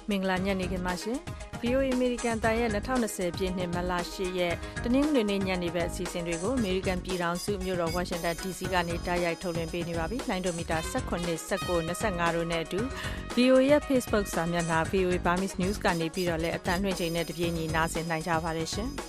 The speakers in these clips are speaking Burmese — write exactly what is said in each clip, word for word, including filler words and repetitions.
မင်္ဂလာညနေခင်းပါရှင် ဗီအိုအေ အမေရိကန်တန်ရဲ့twenty twentyပြည့်နှစ်မတ်လeightရက်တနင်္ဂနွေနေ့ညနေဘက်အစီအစဉ်တွေကိုအမေရိကန်ပြည်ထောင်စုမြို့တော်ဝါရှင်တန် ဒီစီကနေတိုက်ရိုက်ထုတ်လွှင့်ပေးနေပါပြီ။လိုင်းဒိုမီတာeighteen, nineteen, twenty-fiveတို့နဲ့အတူ ဗီအိုအေ ရဲ့ Facebook စာမျက်နှာ ဗီအိုအေ Burmese News ကနေပြီးတော့လည်းအသံလွှင့်ချိန်နဲ့တပြေးညီနားဆင်နိုင်ကြပါတယ်ရှင်။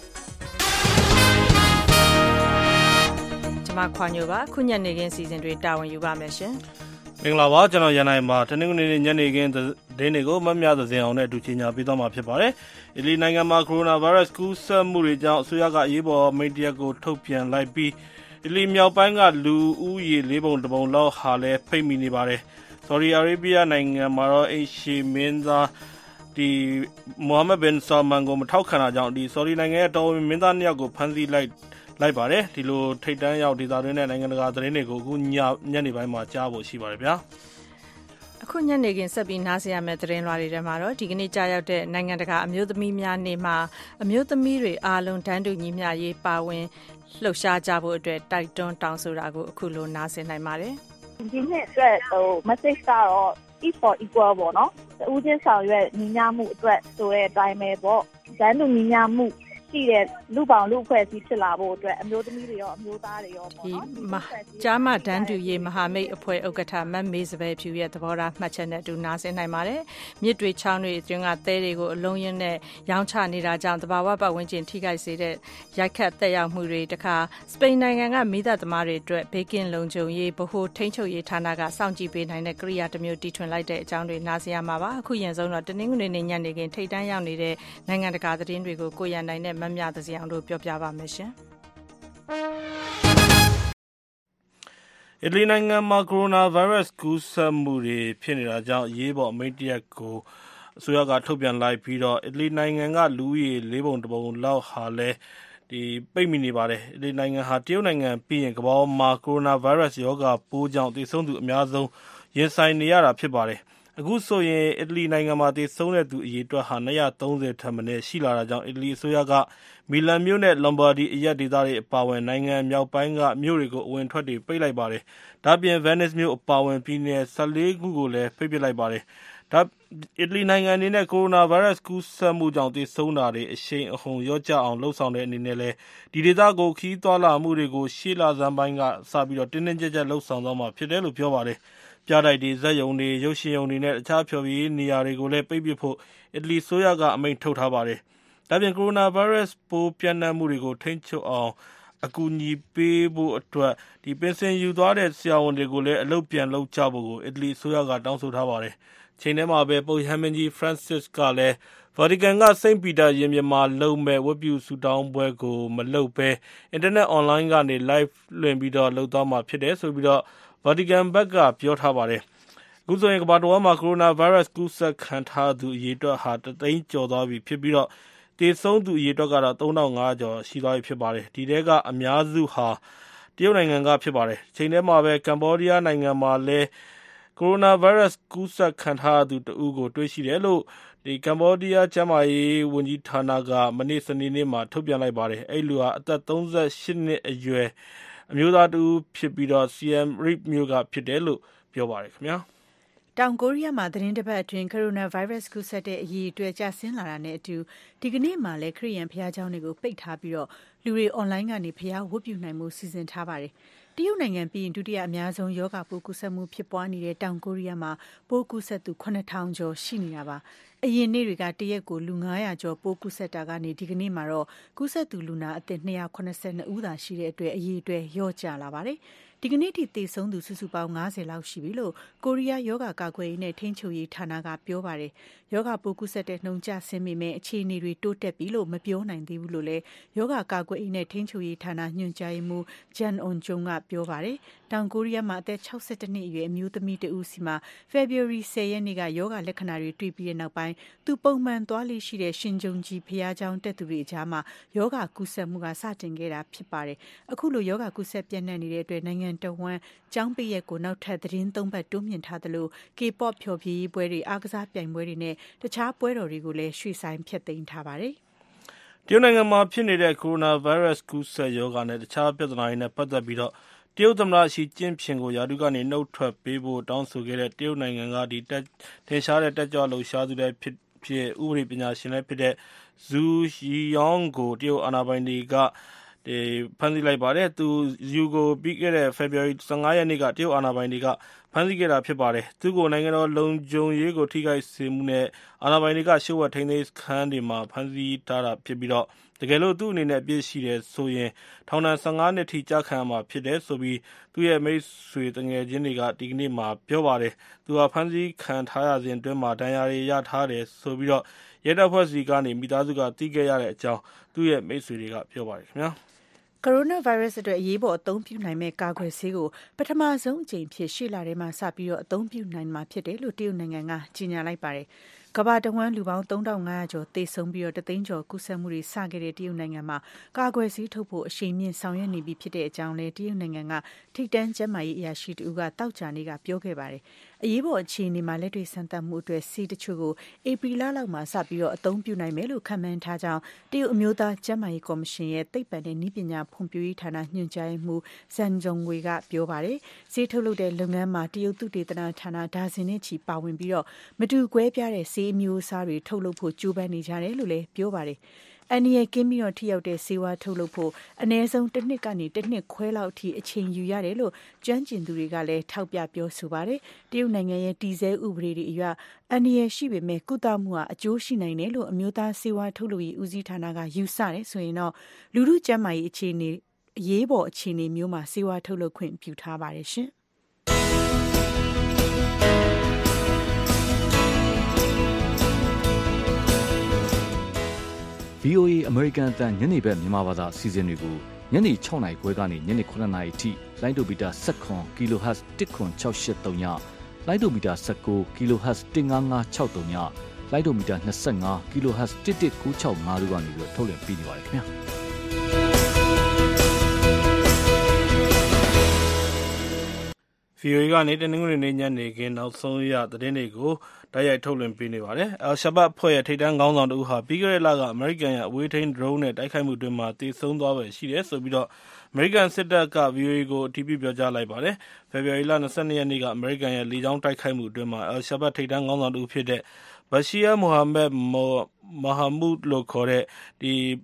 ကျွန်မခွာညိုပါခုညနေခင်းစီစဉ်တွေတာဝန်ယူပါမယ်ရှင်။မင်္ဂလာပါကျွန်တော်ရန်နိုင်ပါတနင်္ဂနွေနေ့ညနေခင်းသတင်းတွေကိုမမျှသဇင်အောင်နဲ့အတူချင်ညာပေးသွားမှာဖြစ်ပါတယ်။အီတလီနိုင်ငံမှာကိုရိုနာဗိုင်းရပ်စ်ကူးစက်မှုတွေကြောင့်အစိုးရကအရေးပေါ်မိန့်တရက်ကိုထုတ်ပြန်လိုက်ပြီးအီတလီမြောက်ပိုင်းကလူဦးရေလေးပုံတစ်ပုံလောက်ဟာလည်းဖိတ်မိနေပါတယ်။ Saudi Arabia နိုင်ငံမှာတော့အိမ်ရှေမင်းသားဒီ Mohammed bin Salman ကိုမထောက်ခံတာကြောင့်ဒီ Saudi နိုင်ငံရဲ့တော်ဝင်မင်းသားနှစ်ယောက်ကိုဖမ်းဆီးလိုက်လိုက်ပါတယ်ဒီလိုထိတ်တန်းရောက်ဒေသတွင်းနဲ့နိုင်ငံတကာသတင်းတွေကိုအခုညညနေပိုင်းမှာကြားဖို့ရှိပါတယ်ဗျာအခုညနေခင်းဆက်ပြီးနားဆင်ရမယ့်သတင်းလွှာတွေထဲမှာတော့ဒီကနေ့ကြားရောက်တဲ့နိုင်ငံတကာအမျိုးသမီးများနေ့မှာအမျိုးသမီးတွေအားလုံးတန်းတူညီမျှရေးပါဝင်လှုပ်ရှားကြဖို့အတွက်တိုက်တွန်းတောင်းဆိုတာကိုအခုလိုနားဆင်နိုင်ပါတယ်ဒီနေ့အတွက်ဟို message ကတော့ each for equal ပေါ့နော်ဦးချင်းဆောင်ရွက်ညီမျှမှုအတွက်ဆိုတဲ့အတိုင်းပဲပေါ့တန်းတူညီမျှမှုရှိတဲ့လူပေါင်းလူအဖွဲ့အစည်းဖြစ်လာဖို့အတွက်အမျိုးသမီးတွေရောအမျိုးသားတွေရောပေါ့နော်ဒီကြားမတန်းတူရေးမဟာမိတ်အဖွဲ့ဥက္ကဋ္ဌမတ်မေးစပယ်ဖြူရဲ့သဘောထားမှတ်ချက်နဲ့တူနားဆင်နိုင်ပါတယ်မြစ်တွေချောင်းတွေအတွင်းကသဲတွေကိုအလုံးရင်းနဲ့ရောင်းချနေတာကြောင့်တဘာဝပတ်ဝန်းကျင်ထိခိုက်စေတဲ့ရိုက်ခတ်သက်ရောက်မှုတွေတခါစပိန်နိုင်ငံကမိသားသမားတွေအတွက်ဘေးကင်းလုံခြုံရေးဗဟိုထိန်းချုပ်ရေးဌာနကစောင့်ကြည့်ပေးနိုင်တဲ့ကိရိယာတစ်မျိုးတီထွင်လိုက်တဲ့အကြောင်းတွေနားဆင်ရမှာပါအခုရင်ဆုံးတော့တနင်္ဂနွေနေ့ညနေခင်းထိတ်တန်းရောက်နေတဲ့နိုင်ငံတကာသတင်းတွေကိုကိုရန်နိုင်နဲ့မမြသစီအောင်တို့ပြောပြပါမယ်ရှင်။အီတလီနိုင်ငံမှာကိုရိုနာဗိုင်းရပ်စ်ကူးစက်မှုတွေဖြစ်နေတာကြောင့်အရေးပေါ်အမိန့်တရက်ကိုအစိုးရကထုတ်ပြန်လိုက်ပြီးတော့အီတလီနိုင်ငံကလူဦးရေလေးပုံတစ်ပုံလောက်ဟာလည်းဒီပိတ်မိနေပါတယ်။အီတလီနိုင်ငံဟာတရုတ်နိုင်ငံပြီးရင်ကမ္ဘာမှာကိုရိုနာဗိုင်းရပ်စ်ရောဂါပိုးကြောင့်သေဆုံးသူအများဆုံးရင်ဆိုင်နေရတာဖြစ်ပါတယ်။အခုဆိုရင်အီတလီနိုင်ငံမှာသေဆုံးတဲ့သူအရေအတွက်ဟာtwo hundred thirtyထက်မနည်းရှိလာတာကြောင့်အီတလီအစိုးရကမီလန်မြို့နဲ့လွန်ဘာဒီအရပ်ဒေသတွေအပါအဝင်နိုင်ငံမြောက်ပိုင်းကမြို့တွေကိုအဝင်ထွက်တွေပိတ်လိုက်ပါတယ်။ဒါ့အပြင် Venice မြို့အပါအဝင်ပြည်နယ်fourteenခုကိုလည်းပိတ်ပစ်လိုက်ပါတယ်။ဒါအီတလီနိုင်ငံအနေနဲ့ကိုရိုနာဗိုင်းရပ်စ်ကူးစက်မှုကြောင့်သေဆုံးတာတွေအရှိန်အဟုန်လျော့ကျအောင်လှုံ့ဆော်တဲ့အနေနဲ့လည်းဒီဒေသကိုခီးသွားလာမှုတွေကိုရှေ့လဆန်းပိုင်းကစပြီးတော့တင်းတင်းကျပ်ကျပ်လှုံ့ဆော်သွားမှာဖြစ်တယ်လို့ပြောပါတယ်။ပြတိုက်တွေဇက်ရုံတွေရုပ်ရှင်ရုံတွေနဲ့တခြားဖျော်ဖြေရေးနေရာတွေကိုလည်းပိတ်ပစ်ဖို့အီတလီဆိုရကအမိန့်ထုတ်ထားပါတယ်။ဒါပြင်ကိုရိုနာဗိုင်းရပ်စ်ပိုးပြန့်နှံ့မှုတွေကိုထိန်းချုပ်အောင်အကူအညီပေးဖို့အတွက်ဒီပင်စင်ယူသွားတဲ့ဆရာဝန်တွေကိုလည်းအလုပ်ပြန်လုပ်ကြဖို့ကိုအီတလီဆိုရကတောင်းဆိုထားပါတယ်။ချိန်ထဲမှာပဲပုပ်ရဟန်းမင်းကြီး Francis ကလည်း Vatican က Saint Peter ရင်ပြင်မှာလုပ်မဲ့ဝတ်ပြုဆုတောင်းပွဲကိုမလုပ်ဘဲ Internet online ကနေ live လွှင့်ပြီးတော့လုပ်သွားမှာဖြစ်တယ်ဆိုပြီးတော့Vatican ဘက်ကပြောထားပါတယ်။အခုဆိုရင်ကမ္ဘာတော်မှာကိုရိုနာဗိုင်းရပ်စ်ကူးစက်ခံထားသူအရေအတွက်ဟာတသိန်းကျော်သွားပြီဖြစ်ပြီးတော့သေဆုံးသူအရေအတွက်ကတော့three thousand five hundredကျော်ရှိသွားပြီဖြစ်ပါတယ်။ဒီထဲကအများစုဟာတရုတ်နိုင်ငံကဖြစ်ပါတယ်။ချိန်ထဲမှာပဲကမ္ဘောဒီးယားနိုင်ငံမှာလည်းကိုရိုနာဗိုင်းရပ်စ်ကူးစက်ခံထားသူတဦးကိုတွေ့ရှိတယ်လို့ဒီကမ္ဘောဒီးယားကျန်းမာရေးဝန်ကြီးဌာနကမနေ့စနေနေ့မှာထုတ်ပြန်လိုက်ပါတယ်။အဲ့လူဟာအသက်thirty-eightနှစ်အရွယ်အမျိုးသားတူဖြစ်ပြီးတော့ Siem Reap မြို့ကဖြစ်တယ်လို့ပြောပါတယ်ခင်ဗျာတောင်ကိုရီးယားမှာသတင်းတစ်ပတ်အတွင်းကိုရိုနာဗိုင်းရပ်စ်ကူးစက်တဲ့အရေးအတွက်ကျဆင်းလာတာနဲ့အတူဒီကနေ့မှလည်းခရစ်ယာန်ဘုရားကျောင်းတွေကိုပိတ်ထားပြီးတော့လူတွေအွန်လိုင်းကနေဘုရားဝတ်ပြုနိုင်မှုစီစဉ်ထားပါတယ်တရုတ်နိုင်ငံပြီးရင်ဒုတိယအများဆုံးယောဂပိုးကူးစက်မှုဖြစ်ပွားနေတဲ့တောင်ကိုရီးယားမှာပိုးကူးစက်သူeight thousandကျော်ရှိနေတာပါအရင်နေ့တွေကတရက်ကိုလူnine hundredကျော်ပိုးကူးစက်တာကနေဒီကနေ့မှာတော့ကူးစက်သူလူနာအသစ်two hundred seventy-twoဦးသာရှိတဲ့အတွက်အရေးအတွက်လျော့ကျလာပါတယ်ဒီကနေ့ထိသေဆုံးသူစုစုပေါင်းfiftyလောက်ရှိပြီလို့ကိုရီးယားယောဂကာကွယ်ရေးနဲ့ထိန်းချုပ်ရေးဌာနကပြောပါတယ်ယောဂပိုးကူးစက်တဲ့နှုန်းကျဆင်းပေမဲ့အခြေအနေတွေတိုးတက်ပြီလို့မပြောနိုင်သေးဘူးလို့လည်းယောဂကာကွယ်ရေးနဲ့ထိန်းချုပ်ရေးဌာနညွှန်ကြားရေးမှူး Jan On-jung ကပြောပါတယ်တောင်ကိုရီးယားမှာအသက်sixty-oneနှစ်အရွယ်အမျိုးသမီးတဦးစီမှာ February tenရက်နေ့ကယောဂလက္ခဏာတွေတွေ့ပြီးတဲ့နောက်ပိုင်းသူပုံမှန်သွားလေရှိတဲ့ရှင်ဂျုံကြီးဘုရားကျောင်းတက်သူတွေအကြားမှာယောဂကူးစက်မှုကစတင်ခဲ့တာဖြစ်ပါတယ်အခုလိုယောဂကူးစက်ပြန့်နှံ့နေတဲ့အတွက်နိုင်ငံတော်ဝန်ကျောင်းပိတ်ရက်ကိုနောက်ထပ်သတင်းသုံးပတ်တိုးမြင့်ထားသလို K-pop ဖျော်ဖြေရေးပွဲတွေအားကစားပြိုင်ပွဲတွေနဲ့တခြားပွဲတော်တွေကိုလည်းရွှေ့ဆိုင်းဖျက်သိမ်းထားပါတယ်။တရုတ်နိုင်ငံမှာဖြစ်နေတဲ့ကိုရိုနာဗိုင်းရပ်စ်ကူးစက်ရောဂါနဲ့တခြားပြဿနာတွေနဲ့ပတ်သက်ပြီးတော့တရုတ်သမ္မတရှီကျင့်ဖျင်ကိုရာထူးကနေနှုတ်ထွက်ပေးဖို့တောင်းဆိုခဲ့တဲ့တရုတ်နိုင်ငံကဒီထင်ရှားတဲ့တက်ကြွလှုပ်ရှားသူတွေဖြစ်ဖြစ်ဥပဒေပညာရှင်လည်းဖြစ်တဲ့ Zhu Ziyong ကိုတရုတ်အာဏာပိုင်တွေကဖမ်းဆီးလိုက်ပါတယ်။သူ Zhu ကိုပြီးခဲ့တဲ့ ဖေဖော်ဝါရီ ၁၅ ရက်နေ့ကတရုတ်အာဏာပိုင်တွေကဖမ်းဆီးခဲ့တာဖြစ်ပါတယ်။သူကိုနိုင်ငံတော်လုံခြုံရေးကိုထိခိုက်စေမှုနဲ့အာဏာပိုင်တွေကလျှို့ဝှက်ထိန်းသိမ်းစခန်းတွေမှာဖမ်းဆီးထားတာဖြစ်ပြီးတော့တကယ်လို့သူ့အနေနဲ့အပြစ်ရှိတယ်ဆိုရင်ထောင်ဒဏ် ၁၅ နှစ်ထိကျခံရမှာဖြစ်တယ်ဆိုပြီးသူ့ရဲ့မိတ်ဆွေတငယ်ချင်းတွေကဒီကနေ့မှာပြောပါတယ်။သူဟာဖမ်းဆီးခံထားရစဉ်အတွင်းမှာဒဏ်ရာတွေရထားတယ်ဆိုပြီးတော့ရဲတပ်ဖွဲ့စီကနေမိသားစုကသိခဲ့ရတဲ့အကြောင်းသူ့ရဲ့မိတ်ဆွေတွေကပြောပါတယ်ခင်ဗျာ။ကိုရိုနာဗိုင်းရပ်စ်အတွက်အရေးပေါ်အသုံးပြုနိုင်မဲ့ကာကွယ်ဆေးကိုပထမဆုံးအကြိမ်ဖြစ်ရှေ့လထဲမှာစပြီးတော့အသုံးပြုနိုင်မှာဖြစ်တယ်လို့တရုတ်နိုင်ငံကကြေညာလိုက်ပါတယ်။ကမ္ဘာတဝန်းလူပေါင်း သုံးထောင်ငါးရာကျော်သေဆုံးပြီးတော့တသိန်းကျော်ကူးစက်မှုတွေစခဲ့တဲ့တရုတ်နိုင်ငံမှာကာကွယ်ဆေးထုတ်ဖို့အရှိန်မြင့်ဆောင်ရွက်နေပြီဖြစ်တဲ့အကြောင်းလည်းတရုတ်နိုင်ငံကထိပ်တန်းကျန်းမာရေးအရာရှိတဦးကတောက်ကြနေ့ကပြောခဲ့ပါတယ်။အရေးပေါ်အခြေအနေမှာလက်တွေ့စမ်းသပ်မှုအတွက်ဆေးတချို့ကိုဧပြီလလောက်မှာစပြီးတော့အသုံးပြုနိုင်မယ်လို့ခန့်မှန်းထားကြောင်းတရုတ်အမျိုးသားကျန်းမာရေးကော်မရှင်ရဲ့သိပ္ပံနဲ့နည်းပညာဖွံ့ဖြိုးရေးဌာနညွှန်ကြားရေးမှူးဇန်ဂျုံဝေကပြောပါတယ်။ဆေးထုတ်လုပ်တဲ့လုပ်ငန်းမှာတရုတ်သုတေသနဌာနဒါဇင်နဲ့ချီပါဝင်ပြီးတော့မတူကွဲပြားတဲ့ဆေးမျိုးအစားတွေထုတ်လုပ်ဖို့ကြိုးပမ်းနေကြတယ်လို့လည်းပြောပါတယ်။အန်ဒီရဲ့ကင်းပြီးတော့ထိရောက်တဲ့ဆေးဝါးထုတ်လုပ်ဖို့အနည်းဆုံးတစ်နှစ်ကနေတစ်နှစ်ခွဲလောက်အထိအချိန်ယူရတယ်လို့ကျွမ်းကျင်သူတွေကလည်းထောက်ပြပြောဆိုပါတယ်။တရုတ်နိုင်ငံရဲ့တည်ဆဲဥပဒေတွေအရအန်ဒီရဲ့ရှိပေမဲ့ကုသမှုဟာအကျိုးရှိနိုင်တယ်လို့အမျိုးသားဆေးဝါးထုတ်လုပ်ရေးဦးစီးဌာနကယူဆတယ်ဆိုရင်တော့လူထုကျန်းမာရေးအခြေအနေအရေးပေါ်အခြေအနေမျိုးမှာဆေးဝါးထုတ်လုပ်ခွင့်ပြုထားပါတယ်ရှင်။ဗွီအိုအေ American အသံညနေဘက်မြန်မာဘာသာအစီအစဉ်တွေကိုညနေ၆နာရီခွဲကနေညနေခုနှစ်နာရီထိလိုင်းဒိုမီတာ၁၇ kHz တစ်ခွန်၆၈၃ညလိုင်းဒိုမီတာ၁၉ kHz တစ်၅၅၆၃ညလိုင်းဒိုမီတာ၂၅ kHz တစ်တစ်၉၆၅တို့ကနေပြီးထုတ်လွှင့်ပေးနေပါတယ်ခင်ဗျာ။ဗီအိုအေကနေတနင်္ဂနွေနေ့ညနေခင်းနောက်ဆုံးရသတင်းတွေကိုတိုက်ရိုက်ထုတ်လွှင့်ပေးနေပါတယ်။ အယ်ရှာဘတ်အဖွဲ့ရဲ့ထိပ်တန်းခေါင်းဆောင်တူဟာပြီးခဲ့တဲ့လကအမေရိကန်ရဲ့အဝေးထိန်း drone နဲ့တိုက်ခိုက်မှုအတွင်းမှာသေဆုံးသွားပဲရှိတယ်ဆိုပြီးတော့အမေရိကန်စစ်တပ်က ဗီအိုအေကိုအတည်ပြုပြောကြားလိုက်ပါတယ်။ ဖေဖော်ဝါရီလ၂၂ရက်နေ့ကအမေရိကန်ရဲ့လေကြောင်းတိုက်ခိုက်မှုအတွင်းမှာအယ်ရှာဘတ်ထိပ်တန်းခေါင်းဆောင်တူဖြစ်တဲ့ Bashir Mohamed Mahamoud လို့ခေါ်တဲ့ဒီ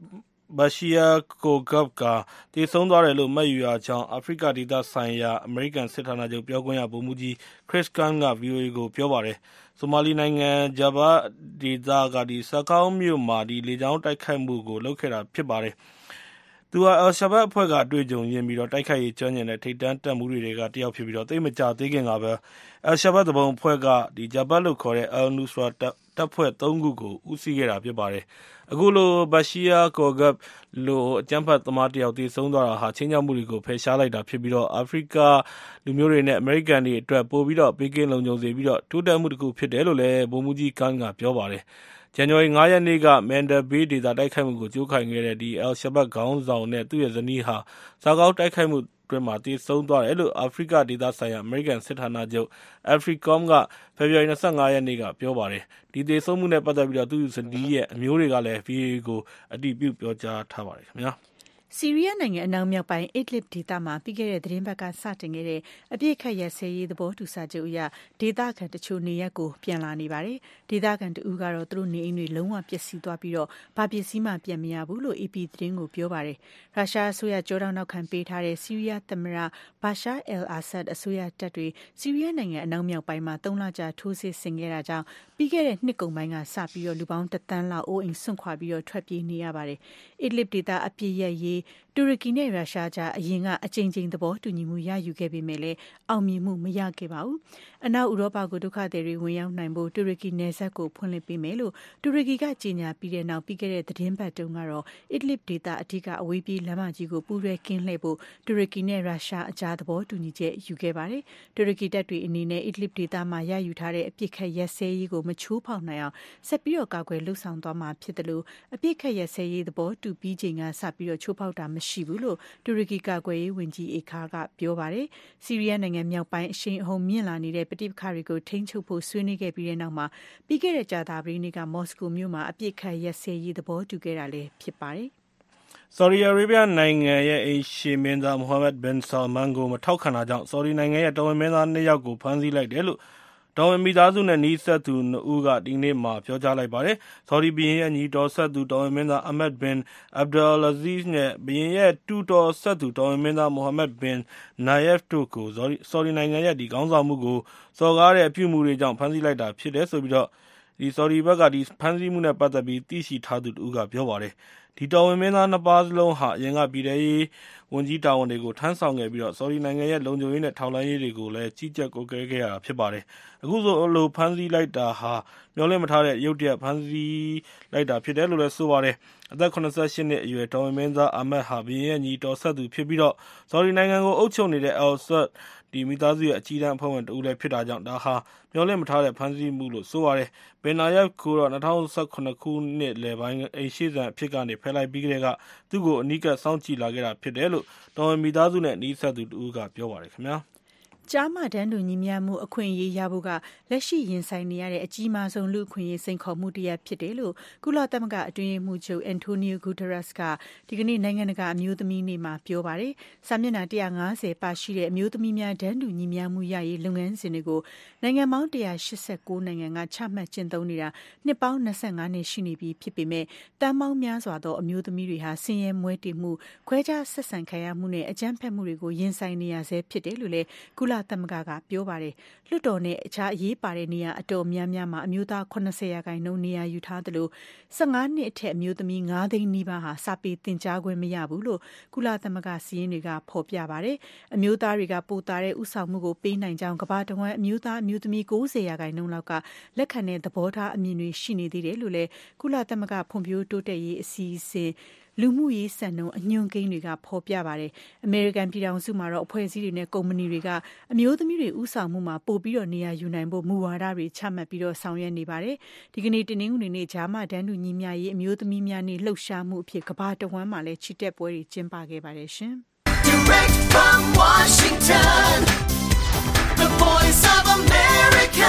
Bashir Qoorgaab ကသေဆုံးသွားတယ်လို့မှတ်ယူရကြောင်းအာဖရိကဒေသဆိုင်ရာအမေရိကန်စစ်ဌာနချုပ်ပြောခွင့်ရဗိုလ်မှူးကြီး Chris Coons က ဗီအိုအေကိုပြောပါတယ်။ဆိုမာလီနိုင်ငံဂျာဘာဒေသကဆာကောင်းမြို့မှာဒီလေကြောင်းတိုက်ခိုက်မှုကိုလုပ်ခဲ့တာဖြစ်ပါတယ်။သူဟာအယ်ရှာဘတ်အဖွဲ့ကအတွေ့အကြုံရင်းပြီးတော့တိုက်ခိုက်ရေးကျွမ်းကျင်တဲ့ထိပ်တန်းတပ်မှုတွေကတယောက်ဖြစ်ပြီးတော့သိမကြသေးခင်ကပဲအယ်ရှာဘတ်တဘုံအဖွဲ့ကဒီဂျာဘတ်လို့ခေါ်တဲ့ Al-Nusra တပ်ဖွဲ့သုံးခုကိုဦးစီးခဲ့တာဖြစ်ပါတယ်။အခုလို Bashir Qoorgaab လိုအကြမ်းဖက်သမားတယောက်သေဆုံးသွားတာဟာချင်းချောက်မှုတွေကိုဖယ်ရှားလိုက်တာဖြစ်ပြီးတော့အာဖရိကလူမျိုးတွေနဲ့အမေရိကန်တွေအတွက်ပို့ပြီးတော့ဘေးကင်းလုံခြုံစေပြီးတော့တိုးတက်မှုတစ်ခုဖြစ်တယ်လို့လည်းဗိုလ်မှူးကြီးကန်းကပြောပါတယ်။ဇန်နဝါရီလ၅ရက်နေ့ကမန်ဒါဘေးဒေသတိုက်ခိုက်မှုကိုကြိုးခိုင်ခဲ့တဲ့ဒီအယ်ရှာဘတ်ခေါင်းဆောင်နဲ့သူ့ရဲ့ဇနီးဟာစားကောင်းတိုက်ခိုက်မှုအတွင်းမှာသေဆုံးသွားတယ်လို့အာဖရိကဒေသဆိုင်ရာအမေရိကန်စစ်ဌာနချုပ် AFRICOM ကဖေဖော်ဝါရီလ၂၅ရက်နေ့ကပြောပါတယ်။ဒီသေဆုံးမှုနဲ့ပတ်သက်ပြီးတော့သူ့ဇနီးရဲ့အမျိုးတွေကလည်း ဗီအိုအေကိုအတည်ပြုပြောကြားထားပါတယ်ခင်ဗျာ။ဆီးရီးယားနိုင်ငံအနောက်မြောက်ပိုင်း Idlib ဒေသမှာပြီးခဲ့တဲ့သတင်းပတ်ကစတင်ခဲ့တဲ့အပြစ်ခတ်ရစဲရေးသဘောတူစာချုပ်အရဒေသခံတချို့နေရက်ကိုပြန်လာနေပါတယ်။ဒေသခံတဦးကတော့သူတို့နေအိမ်တွေလုံးဝပျက်စီးသွားပြီးတော့ဘာပစ္စည်းမှပြန်မရဘူးလို့ အေပီ သတင်းကိုပြောပါတယ်။ရုရှားအစိုးရကြောတောက်နောက်ခံပေးထားတဲ့ဆီးရီးယားသမ္မတဘာရှာအယ်အာဆတ်အစိုးရတပ်တွေဆီးရီးယားနိုင်ငံအနောက်မြောက်ပိုင်းမှာသုံးလကြာထိုးစစ်ဆင်ခဲ့တာကြောင့်ပြီးခဲ့တဲ့နှစ်ကုန်ပိုင်းကစပြီးတော့လူပေါင်းတစ်သန်းလောက်အိုးအိမ်စွန့်ခွာပြီးတော့ထွက်ပြေးနေရပါတယ်။ Idlib ဒေသအပြစ်ရက်ရေးတူရကီနဲ့ရုရှားကြားအရင်ကအကြိမ်ကြိမ်သဘောတူညီမှုရယူခဲ့ပေမဲ့လည်းအောင်မြင်မှုမရခဲ့ပါဘူး။အနောက်ဥရောပကိုဒုက္ခသည်တွေဝင်ရောက်နိုင်ဖို့တူရကီနယ်စပ်ကိုဖွင့်လှစ်ပေးမယ်လို့တူရကီကကြေညာပြီးတဲ့နောက်ပြီးခဲ့တဲ့သတင်းပတ်တုန်းကတော့ Idlib ဒေသအထက်ကအဝေးပြေးလမ်းမကြီးကိုပူးရဲကင်းလှည့်ဖို့တူရကီနဲ့ရုရှားအကြားသဘောတူညီချက်ယူခဲ့ပါတယ်။တူရကီတပ်တွေအနေနဲ့ Idlib ဒေသမှာရယူထားတဲ့အပြစ်ခတ်ရက်စဲရေးကိုမချိုးဖောက်နိုင်အောင်ဆက်ပြီးတော့ကာကွယ်လှုပ်ဆောင်သွားမှာဖြစ်တယ်လို့အပြစ်ခတ်ရက်စဲရေးသဘောတူပြီးချိန်ကစပြီးတော့ချိုးဖောက်တာမရှိဘူးလို့တူရကီကာကွယ်ရေးဝန်ကြီးအေခါကပြောပါတယ်။ဆီးရီးယားနိုင်ငံမြောက်ပိုင်းအရှိန်အဟုန်မြင့်လာနေတဲ့ပဋိပက္ခတွေကိုထိန်းချုပ်ဖို့ဆွေးနွေးခဲ့ပြီးတဲ့နောက်မှာပြီးခဲ့တဲ့ကြာသပတေးနေ့ကမော်စကိုမြို့မှာအပြစ်ခတ်ရက်စဲရေးသဘောတူခဲ့တာလည်းဖြစ်ပါတယ်။ဆော်ဒီအာရေဗျနိုင်ငံရဲ့အိမ်ရှေ့မင်းသားမိုဟာမက်ဘင်ဆာလ်မန်ကိုမထောက်ခံတာကြောင့်ဆော်ဒီနိုင်ငံရဲ့တော်ဝင်မင်းသားနှစ်ယောက်ကိုဖမ်းဆီးလိုက်တယ်လို့တော်ဝင်မိသားစုနဲ့နီးစပ်သူနှစ်ဦးကဒီနေ့မှာပြောကြားလိုက်ပါတယ်။ ဆော်ဒီဘုရင်ရဲ့ညီတော်ဆက်သူတော်ဝင်မင်းသား Ahmed bin Abdulaziz နဲ့ဘုရင်ရဲ့တူတော်ဆက်သူတော်ဝင်မင်းသား Mohammed bin Nayef တို့ကိုဆော်ဒီနိုင်ငံရဲ့ဒီခေါင်းဆောင်မှုကိုစော်ကားတဲ့အပြုအမူတွေကြောင့်ဖမ်းဆီးလိုက်တာဖြစ်တယ်ဆိုပြီးတော့ဒီဆော်ဒီဘက်ကဒီဖမ်းဆီးမှုနဲ့ပတ်သက်ပြီးသိရှိထားသူတဦးကပြောပါတယ်။ဒီတော်ဝင်မင်းသားနှစ်ပါးစလုံးဟာအရင်ကပြည်ထရေးဝန်ကြီးတာဝန်တွေကိုထမ်းဆောင်ခဲ့ပြီးတော့ဆော်ဒီနိုင်ငံရဲ့လုံခြုံရေးနဲ့ထောက်လှမ်းရေးတွေကိုလည်းကြီးကြပ်ကွပ်ကဲခဲ့ရတာဖြစ်ပါတယ်။အခုဆိုလိုဖမ်းဆီးလိုက်တာဟာမျှော်လင့်မထားတဲ့ရုတ်တရက်ဖမ်းဆီးလိုက်တာဖြစ်တယ်လို့လည်းဆိုပါတယ်။အသက်၇၈နှစ်အရွယ်တော်ဝင်မင်းသားအာမက်ဟာဘုရင်ရဲ့ညီတော်ဆက်သူဖြစ်ပြီးတော့ဆော်ဒီနိုင်ငံကိုအုပ်ချုပ်နေတဲ့ Al Saud ဒီမိသားစုရဲ့အကြီးတန်းအဖွဲ့ဝင်တဦးလည်းဖြစ်တာကြောင့်ဒါဟာမျှော်လင့်မထားတဲ့ဖမ်းဆီးမှုလို့ဆိုပါတယ်။ ဘင်နာယက်ကိုတော့၂၀၁၇ခုနှစ်လယ်ပိုင်းအိမ်ရှိစံအဖြစ်ကနေဖယ်လိုက်ပြီးကတည်းကသူ့ကိုအနီးကပ်စောင့်ကြည့်လာခဲ့တာဖြစ်တယ်လို့တော်ဝင်မိသားစုနဲ့နီးစပ်သူတဦးကပြောပါတယ်ခင်ဗျာ။ကျားမတန်းတူညီမျှမှုအခွင့်အရေးရဖို့ကလက်ရှိရင်ဆိုင်နေရတဲ့အကြီးမားဆုံးလူ့အခွင့်အရေးစိန်ခေါ်မှုတစ်ရပ်ဖြစ်တယ်လို့ကုလသမဂ္ဂအတွင်းရေးမှူးချုပ်အန်တိုနီယိုဂူတာရက်စ်ကဒီကနေ့နိုင်ငံတကာအမျိုးသမီးနေ့မှာပြောပါတယ်။စာမျက်နှာ၁၅၀ပါရှိတဲ့အမျိုးသမီးများတန်းတူညီမျှမှုရရေးလုပ်ငန်းစဉ်တွေကိုနိုင်ငံပေါင်း၁၈၉နိုင်ငံကချမှတ်ကျင့်သုံးနေတာနှစ်ပေါင်း၂၅နှစ်ရှိနေပြီဖြစ်ပေမဲ့တန်ပေါင်းများစွာသောအမျိုးသမီးတွေဟာဆင်းရဲမွဲတေမှုခွဲခြားဆက်ဆံခံရမှုနဲ့အကြမ်းဖက်မှုတွေကိုရင်ဆိုင်နေရဆဲဖြစ်တယ်လို့လည်းကုလသမဂ္ဂကပြောပါတယ်။လွှတ်တော်နဲ့အခြားအရေးပါတဲ့နေရာအတော်များများမှာအမျိုးသား၇၀ရာခိုင်နှုန်းနေရာယူထားသလို၁၅နှစ်အထက်အမျိုးသမီး၅သိန်းနီးပါးဟာစာပေသင်ကြားခွင့်မရဘူးလို့ကုလသမဂ္ဂစီရင်တွေကဖော်ပြပါတယ်။အမျိုးသားတွေကပိုတာတဲ့ဥဆောင်မှုကိုပေးနိုင်ကြောင်းကမ္ဘာတဝန်းအမျိုးသားအမျိုးသမီး၉၀ရာခိုင်နှုန်းလောက်ကလက်ခံတဲ့သဘောထားအမြင်တွေရှိနေသေးတယ်လို့လည်းကုလသမဂ္ဂဖွံ့ဖြိုးတိုးတက်ရေးအစီအစဉ်လူမှုရေးစံနှုန်းအညွှန်းကိန်းတွေကဖော်ပြပါတယ်။အမေရိကန်ပြည်ထောင်စုမှာတော့အဖွဲ့အစည်းတွေနဲ့ကုမ္ပဏီတွေကအမျိုးသမီးတွေဥဆောင်မှုမှာပိုပြီးတော့နေရာယူနိုင်ဖို့မူဝါဒတွေချမှတ်ပြီးတော့ဆောင်ရွက်နေပါတယ်။ဒီကနေ့တနင်္ဂနွေနေ့ဂျာမတန်းတူညီမျှရေးအမျိုးသမီးများနေ့လှုပ်ရှားမှုအဖြစ်ကမ္ဘာတဝန်းမှာလည်းချီတက်ပွဲတွေကျင်းပခဲ့ပါတယ်ရှင်။ Direct from Washington, the Voice of America,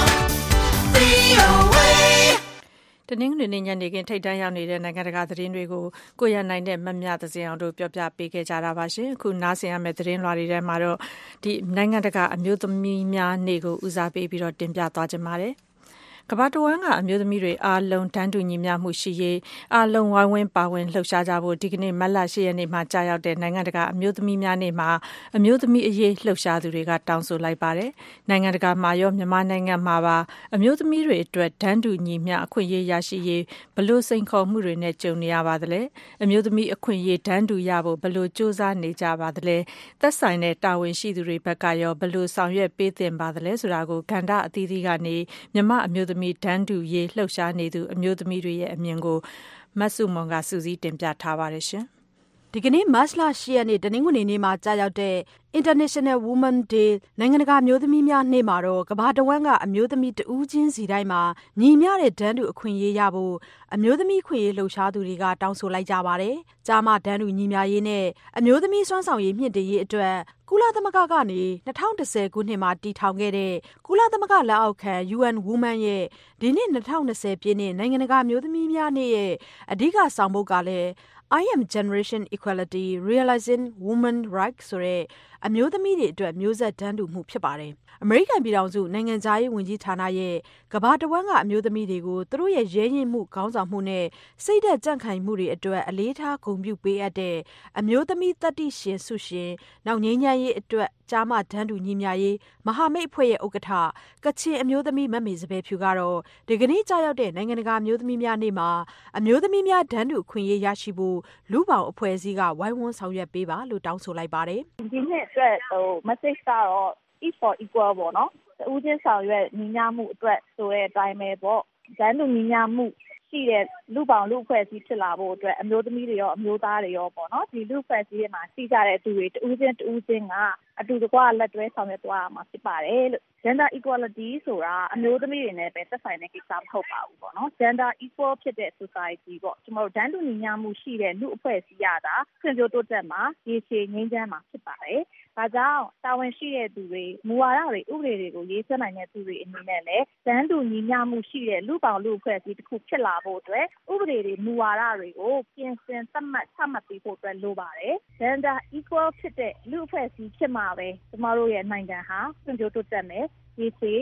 V O Aတနင်္ဂနွေနေ့ညနေခင်းထိပ်တန်းရောက်နေတဲ့နိုင်ငံတကာသတင်းတွေကိုကိုရနိုင်တဲ့မမြသစင်အောင်တို့ပြောပြပေးခဲ့ကြတာပါရှင်အခုနားဆင်ရမယ့်သတင်းလွှာတွေထဲမှာတော့ဒီနိုင်ငံတကာအမျိုးသမီးများနေ့ကိုဦးစားပေးပြီးတော့တင်ပြသွားကြပါမယ်ကမ္ဘာတဝန်းကအမျိုးသမီးတွေအားလုံးတန်းတူညီမျှမှုရှိရေးအားလုံးဝိုင်းဝန်းပါဝင်လှုပ်ရှားကြဖို့ဒီကနေ့မတ်လ၈ရက်နေ့မှာကြာရောက်တဲ့နိုင်ငံတကာအမျိုးသမီးများနေ့မှာအမျိုးသမီးအရေးလှုပ်ရှားသူတွေကတောင်းဆိုလိုက်ပါတယ်။နိုင်ငံတကာမှာရောမြန်မာနိုင်ငံမှာပါအမျိုးသမီးတွေအတွက်တန်းတူညီမျှအခွင့်အရေးရရှိရေးဘလို့စိန်ခေါ်မှုတွေနဲ့ကြုံနေရပါသလဲ။အမျိုးသမီးအခွင့်အရေးတန်းတူရဖို့ဘလို့စူးစမ်းနေကြပါသလဲ။သက်ဆိုင်တဲ့တာဝန်ရှိသူတွေဘက်ကရောဘလို့ဆောင်ရွက်ပေးသင့်ပါသလဲဆိုတာကိုကဏ္ဍအသီးသီးကနေမြန်မာအမျိုးသမီးတန်းတူရေးလှုပ်ရှားနေသူအမျိုးသမီးတွေရဲ့အမြင်ကိုမဆုမွန်ကစူးစီးတင်ပြထားပါတယ်ရှင်။ဒီကနေ့မတ်လ၈ရက်နေ့တနင်္ဂနွေနေ့မှာကြာရောက်တဲ့ International Women Day နိုင်ငံတကာအမျိုးသမီးများနေ့မှာတော့ကမ္ဘာတဝန်းကအမျိုးသမီးတဦးချင်းစီတိုင်းမှာညီမျှတဲ့တန်းတူအခွင့်အရေးရဖို့အမျိုးသမီးခွင့်ရေးလှုပ်ရှားသူတွေကတောင်းဆိုလိုက်ကြပါတယ်။ကျားမတန်းတူညီမျှရေးနဲ့အမျိုးသမီးစွမ်းဆောင်ရည်မြင့်တင်ရေးအတွက်ကုလသမဂ္ဂကနေ၂၀၁၀ခုနှစ်မှာတည်ထောင်ခဲ့တဲ့ကုလသမဂ္ဂလက်အောက်ခံ ယူအန် Women ရဲ့ဒီနှစ်၂၀၂၀ပြည့်နှစ်နိုင်ငံတကာအမျိုးသမီးများနေ့ရဲ့အဓိကဆောင်ပုဒ်ကလည်း I am Generation Equality Realizing Women Rights ဆိုတဲ့အမျိုးသမီးတွေအတွက်မျိုးဆက်တန်းတူမှုဖြစ်ပါတယ်။အမေရိကန်ပြည်ထောင်စုနိုင်ငံခြားရေးဝန်ကြီးဌာနရဲ့ကမ္ဘာတဝန်းကအမျိုးသမီးတွေကိုသူတို့ရဲ့ရဲရင့်မှုခေါင်းဆောင်မှုနဲ့စိတ်ဓာတ်ကြံ့ခိုင်မှုတွေအတွက်အလေးထားဂုဏ်ပြုပေးအပ်တဲ့အမျိုးသမီးတတ္တိရှင်ဆုရှင်နောက်ငြိမ်းချမ်းရေးအတွက်ကျားမတန်းတူညီမျှရေးမဟာမိတ်အဖွဲ့ရဲ့ဥက္ကဋ္ဌကချင်အမျိုးသမီးမမေစပယ်ဖြူကတော့ဒီကနေ့ကြာရောက်တဲ့နိုင်ငံတကာအမျိုးသမီးများနေ့မှာအမျိုးသမီးများတန်းတူခွင့်ရေးရရှိဖို့လူပေါင်းအဖွဲ့အစည်းကဝိုင်းဝန်းဆောင်ရွက်ပေးပါလို့တောင်းဆိုလိုက်ပါတယ်။ဒီနှစ်အတွက်ဟို message ကတော့ each for equal ပေါ့နော်။ဦးချင်းဆောင်ရွက်ညီမျှမှုအတွက်ဆိုတဲ့အတိုင်းပဲပေါ့။တန်းတူညီမျှမှုရှိတဲ့လူပေါင်းလူအဖွဲ့အစည်းဖြစ်လာဖို့အတွက်အမျိုးသမီးတွေရောအမျိုးသားတွေရောပေါ့နော်ဒီလူအဖွဲ့အစည်းတွေမှာရှိကြတဲ့သူတွေတဦးချင်းတဦးချင်းကအတူတကွလက်တွဲဆောင်ရွက်သွားရမှာဖြစ်ပါတယ်လို့ gender equality ဆိုတာအမျိုးသမီးတွေနဲ့ပဲသက်ဆိုင်တဲ့ကိစ္စမဟုတ်ပါဘူးပေါ့နော် gender equal ဖြစ်တဲ့ society ပေါ့ကျွန်တော်တို့တန်းတူညီမျှမှုရှိတဲ့လူအဖွဲ့အစည်းရတာဖွံ့ဖြိုးတိုးတက်မှာရေရှည်ငြိမ်းချမ်းမှာဖြစ်ပါတယ်ဒါကြောင့်တာဝန်ရှိတဲ့သူတွေမူဝါဒတွေဥပဒေတွေကိုရေးဆွဲနိုင်တဲ့သူတွေအနေနဲ့လည်းတန်းတူညီမျှမှုရှိတဲ့လူပေါင်းလူအဖွဲ့အစည်းတစ်ခုဖြစ်လာဖို့အတွက်ဥပဒေတွေမူဝါဒတွေကိုပြင်ဆင်သတ်မှတ်ချမှတ်ပေးဖို့အတွက်လိုပါတယ် gender equal ဖြစ်တဲ့လူအဖွဲ့အစည်းဖြစ်မှာပဲကျမတို့ရဲ့နိုင်ငံဟာဖွံ့ဖြိုးတိုးတက်မယ်ရေရှည်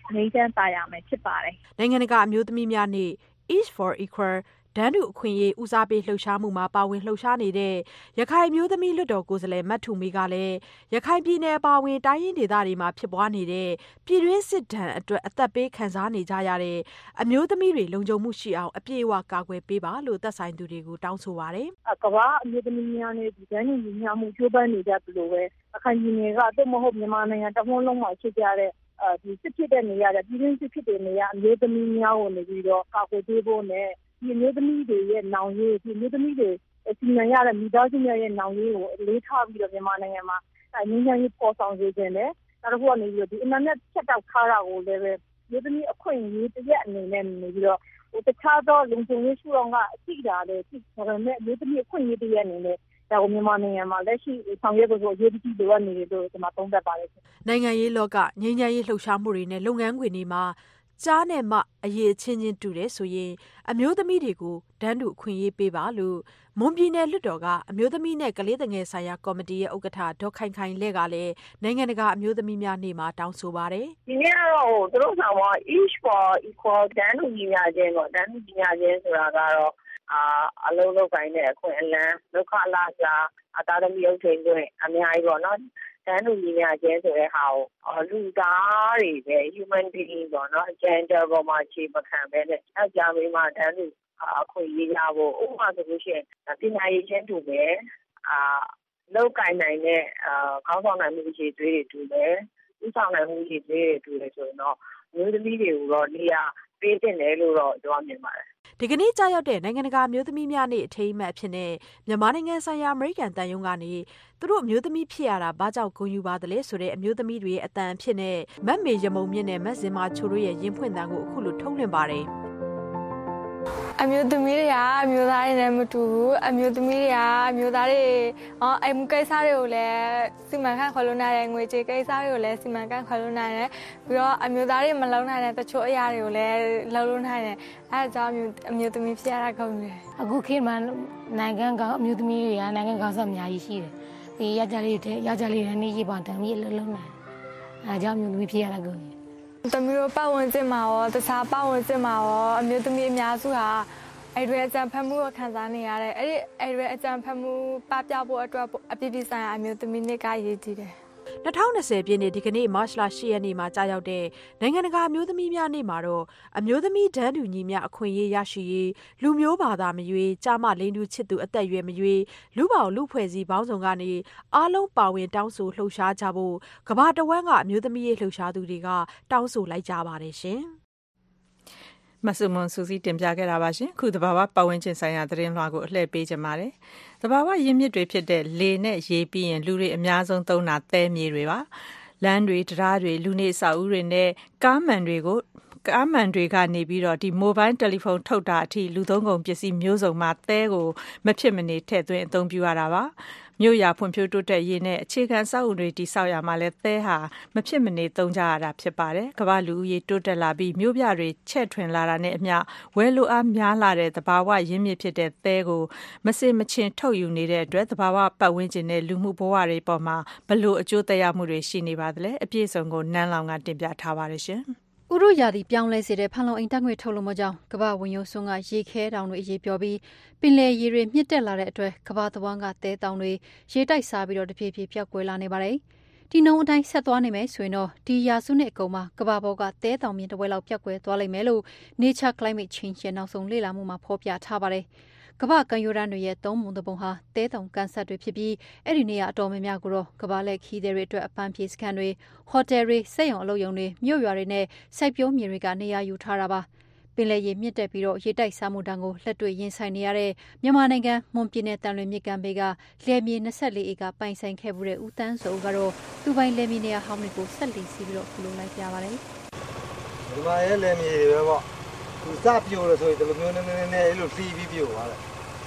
ငြိမ်းချမ်းသာယာမယ်ဖြစ်ပါတယ်။နိုင်ငံတကာအမျိုးသမီးများနေ့ Each for Equal တန်းတူအခွင့်အရေးဦးစားပေးလှုပ်ရှားမှုမှာပါဝင်လှုပ်ရှားနေတဲ့ရခိုင်အမျိုးသမီးလွှတ်တော်ကိုယ်စားလှယ်မထုမေကလည်းရခိုင်ပြည်နယ်အပါအဝင်တိုင်းရင်းဒေသတွေမှာဖြစ်ပွားနေတဲ့ပြည်တွင်းစစ်ဒဏ်အတွက်အသက်ပေးခံစားနေကြရတဲ့အမျိုးသမီးတွေလုံခြုံမှုရှိအောင်အပြည့်အဝကာကွယ်ပေးပါလို့သက်ဆိုင်သူတွေကိုတောင်းဆိုပါတယ်။ကမ္ဘာအမျိုးသမီးများနဲ့ဒီဒဏ်ညီညီမျှမှုကျိုးပန်းနေကြသလိုပဲရခိုင်ပြည်နယ်ကအတော့မဟုတ်မြန်မာနိုင်ငံတဝန်းလုံးမှာဖြစ်ကြတဲ့ဒီစစ်ဖြစ်တဲ့နေရတဲ့ပြည်တွင်းစစ်ဖြစ်တဲ့နေရအမျိုးသမီးများကိုနေပြီးတော့ကာကွယ်ပေးဖို့နဲ့ဒီအမျိုးသမီးတွေရဲ့နောင်ရေးဒီအမျိုးသမီးတွေစီမံရတဲ့မိသားစုများရဲ့နောင်ရေးကိုအလေးထားပြီးတော့မြန်မာနိုင်ငံမှာငြိမ်းချမ်းရေးပေါ်ဆောင်စေခြင်းနဲ့နောက်တစ်ခုကနေပြီးတော့ဒီအင်တာနက်ဖြတ်တောက်ထားတာကိုလည်းပဲမျိုးသမီးအခွင့်အရေးတစ်ရက်အနေနဲ့နေပြီးတော့တခြားသောလုံခြုံရေးရှုထောင့်ကအကြည့်တာလည်းဒီဒါပေမဲ့မျိုးသမီးအခွင့်အရေးတစ်ရက်အနေနဲ့ဒါကိုမြန်မာနိုင်ငံမှာလက်ရှိဆောင်ရွက်ဖို့အရေးကြီးလိုအပ်နေတယ်လို့ကျွန်မသုံးသပ်ပါတယ်။နိုင်ငံရေးလောကငြိမ်းချမ်းရေးလှုပ်ရှားမှုတွေနဲ့လုပ်ငန်းခွင်တွေမှာကြားနဲ့မှအရေးချင်းချင်းတူတယ်ဆိုရင်အမျိုးသမီးတွေကိုတန်းတူအခွင့်အရေးပေးပါလို့မွန်ပြည်နယ်လွှတ်တော်ကအမျိုးသမီးနဲ့ကလေးငယ်ဆိုင်ရာကော်မတီရဲ့ဥက္ကဋ္ဌဒေါ်ခိုင်ခိုင်လဲကလည်းနိုင်ငံတကာအမျိုးသမီးများနေ့မှာတောင်းဆိုပါတယ်။ဒီနေ့ကတော့သူတို့ဆောင်ว่า Each for Equal တန်းတူညီမျှခြင်းပေါ့တန်းတူညီမျှခြင်းဆိုတာကတော့အာအလုံးလုံးပိုင်းတဲ့အခွင့်အလမ်းဒုက္ခလာစားအသားသမီးအုပ်ထိန်တွင်အများကြီးပေါ့နော်တန်းတူညီမျှခြင်းဆိုတဲ့ဟာကိုလူသားတွေပဲ human being ပေါ့နော် gender ပေါ်မှာခြေမခံပဲနဲ့အကြမ်းမိမှာတန်းတူအခွင့်အရေးရဖို့ဥပမာဆိုလို့ရှိရင်ပညာရေးချင်းတူပဲအာလောက်ကင်နိုင်တဲ့အာခေါင်းဆောင်နိုင်မှုရှိသေးတွေတူတယ်ဥဆောင်နိုင်မှုရှိသေးတွေတူတယ်ဆိုရင်တော့မျိုးသမီးတွေကိုတော့နေရာပေးတင်တယ်လို့တော့ကျွန်တော်မြင်ပါတယ်ဒီကနေ့ကြာရောက်တဲ့နိုင်ငံတကာမျိုးသမီးများနေ့အထိမ်းအမှတ်အဖြစ်နဲ့မြန်မာနိုင်ငံဆိုင်ရာအမေရိကန်တန်ယုံကနေသူတို့အမျိုးသမီးဖြစ်ရတာဘာကြောင့်ဂုဏ်ယူပါသလဲဆိုတဲ့အမျိုးသမီးတွေရဲ့အတန်အဖြစ်နဲ့မတ်မေရမုံမြင့်နဲ့မတ်စင်မာချိုတို့ရဲ့ရင်ဖွင့်တန်ကိုအခုလိုထုတ်လွှင့်ပါတယ်အမျိုးသမီးတွေကအမျိုးသားတွေနဲ့မတူဘူးအမျိုးသမီးတွေကအမျိုးသားတွေအော်အိမ်ကိစ္စတွေကိုလည်းစီမံခန့်ခွဲလို့နိုင်တယ်ငွေကြေးကိစ္စတွေကိုလည်းစီမံခန့်ခွဲလို့နိုင်တယ်ပြီးတော့အမျိုးသားတွေမလုပ်နိုင်တဲ့တချို့အရာတွေကိုလည်းလုပ်လို့နိုင်တယ်အဲဒါကြောင့်အမျိုးသမီးဖြစ်ရတာကောင်းတယ်အခုခေတ်မှာနိုင်ငံကအမျိုးသမီးတွေကနိုင်ငံကောင်ဆက်အများကြီးရှိတယ်ပြီးယောက်ျားလေးတွေယောက်ျားလေးတွေနေရေးပေါ့တမ်းပြီးလှလုံးနိုင်အဲဒါကြောင့်အမျိုးသမီးဖြစ်ရတာကောင်းတယ်သမီးတို့ပတ်ဝန်းကျင်မှာရောတခြားပတ်ဝန်းကျင်မှာရောအမျိုးသမီးအများစုဟာအဲ့ဒီအကြံဖတ်မှုကိုခံစားနေရတယ်အဲ့ဒီအဲ့ဒီအကြံဖတ်မှုပပျောက်ဖို့အတွက်အပြည့်ပြည့်ဆိုင်ရာအမျိုးသမီးနေ့ကရည်ကြည်တယ်၂၀၂၀ပြည့်နှစ်ဒီကနေ့မတ်လ၈ရက်နေ့မှာကြာရောက်တဲ့နိုင်ငံတကာအမျိုးသမီးများနေ့မှာတော့အမျိုးသမီးတန်းတူညီမျှအခွင့်အရေးရရှိရေးလူမျိုးဘာသာမရွေးကြားမလိန်တူချစ်သူအသက်အရွယ်မရွေးလူပေါင်းလူဖွဲ့စည်းပေါင်းစုံကနေအားလုံးပါဝင်တောင်းဆိုလှုပ်ရှားကြဖို့ကမ္ဘာတဝန်းကအမျိုးသမီးရေးလှုပ်ရှားသူတွေကတောင်းဆိုလိုက်ကြပါတယ်ရှင်မဆုမွန်စူစီတင်ပြခဲ့တာပါရှင်ခုတဘာဝပတ်ဝန်းကျင်ဆိုင်ရာသတင်းလွှာကိုအလှည့်ပေးကြပါတယ်တဘာဝရင်းမြစ်တွေဖြစ်တဲ့လေနဲ့ရေပြီးရင်လူတွေအများဆုံးသုံးတာသဲမြေတွေပါလမ်းတွေတရားတွေလူနေအဆောက်အဦတွေနဲ့ကားမှန်တွေကိုကားမှန်တွေကနေပြီးတော့ဒီမိုဘိုင်းတယ်လီဖုန်းထုတ်တာအထိလူသုံးကုန်ပစ္စည်းမျိုးစုံမှာသဲကိုမဖြစ်မနေထည့်သွင်းအသုံးပြုရတာပါမြို့ရာဖွံ့ဖြိုးတိုးတက်ရေးနဲ့အခြေခံစောက်အုံတွေတိဆောက်ရမှာလဲသဲဟာမဖြစ်မနေသုံးကြရတာဖြစ်ပါတယ်။ကမ္ဘာလူဦးရေတိုးတက်လာပြီးမြို့ပြတွေချဲ့ထွင်လာတာနဲ့အမျှဝယ်လိုအားများလာတဲ့သဘာဝရင်းမြစ်ဖြစ်တဲ့သဲကိုမစင်မချင်ထုတ်ယူနေတဲ့အတွက်သဘာဝပတ်ဝန်းကျင်နဲ့လူမှုဘဝတွေပေါ်မှာဘလို့အကျိုးသက်ရောက်မှုတွေရှိနေပါသလဲအပြည့်အစုံကိုနန်းလောင်ကတင်ပြထားပါတယ်ရှင်။ဥရုရာသီပြောင်းလဲစေတဲ့ဖန်လုံအိမ်ဓာတ်ငွေ့ထုတ်လွှတ်မှုကြောင့်ကမ္ဘာဝင်ရိုးစွန်းကရေခဲတောင်တွေအရေးပြောပြီးပင်လယ်ရေတွေမြင့်တက်လာတဲ့အတွက်ကမ္ဘာသဝန်းကသဲတောင်တွေရေတိုက်စားပြီးတော့တဖြည်းဖြည်းပျောက်ကွယ်လာနေပါတယ်။ဒီနှုန်းအတိုင်းဆက်သွားနေမယ်ဆိုရင်တော့ဒီရာစုနှစ်အကုန်မှာကမ္ဘာပေါ်ကသဲတောင်မြင့်တစ်ဝက်လောက်ပျောက်ကွယ်သွားလိမ့်မယ်လို့ Nature Climate Change ရဲ့နောက်ဆုံးလေ့လာမှုမှာဖော်ပြထားပါတယ်။ကမ္ဘာကံရိုးတန်းတွေရဲ့သုံးပုံတစ်ပုံဟာသဲတောင်ကန်ဆက်တွေဖြစ်ပြီးအဲ့ဒီနေရာအတော်များများကိုတော့ကမ္ဘာလက်ခီးတွေအတွက်အပန်းဖြေစခန်းတွေဟိုတယ်တွေစက်ရုံအလုပ်ရုံတွေမြို့ရွာတွေနဲ့စိုက်ပျိုးမြေတွေကနေရာယူထားတာပါပင်လယ်ရေမြင့်တက်ပြီးတော့ရေတိုက်စားမှုတန်းကိုလက်တွေ့ရင်ဆိုင်နေရတဲ့မြန်မာနိုင်ငံမွန်ပြည်နယ်တန်လွင်မြစ်ကမ်းဘေးကလယ်မြေ၂၄ဧကပိုင်ဆိုင်ခဲ့မှုတဲ့ဦးတန်းစိုးကတော့သူပိုင်လယ်မြေနေရာဟောင်းတွေကိုဆက်လက်စီးပြီးတော့ခလုံးလိုက်ပြပါတယ်ဒီမှာရဲ့လယ်မြေတွေပဲပေါ့သူစပြိုလို့ဆိုရင်ဒီလိုမျိုးနည်းနည်းနည်းအဲ့လိုစီးပြီးပြိုသွားတယ်